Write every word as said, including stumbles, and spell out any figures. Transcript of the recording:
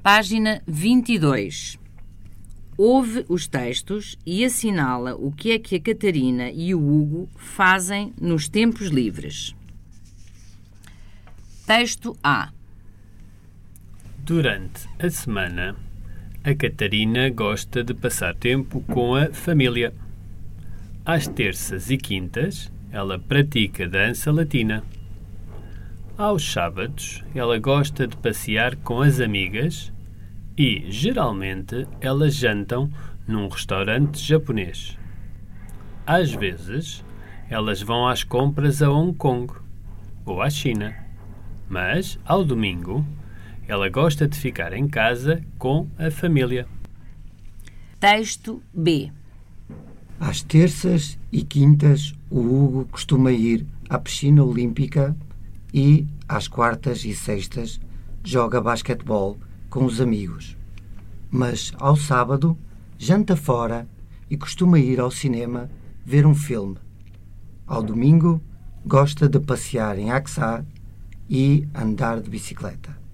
Página vinte e dois. Ouve os textos e assinala o que é que a Catarina e o Hugo fazem nos tempos livres. Texto A. Durante a semana, a Catarina gosta de passar tempo com a família. Às terças e quintas, ela pratica dança latina. Aos sábados, ela gosta de passear com as amigas e, geralmente, elas jantam num restaurante japonês. Às vezes, elas vão às compras a Hong Kong ou à China. Mas, ao domingo, ela gosta de ficar em casa com a família. Texto B. Às terças e quintas, o Hugo costuma ir à piscina olímpica e, às quartas e sextas, joga basquetebol com os amigos. Mas, ao sábado, janta fora e costuma ir ao cinema ver um filme. Ao domingo, gosta de passear em Axar e andar de bicicleta.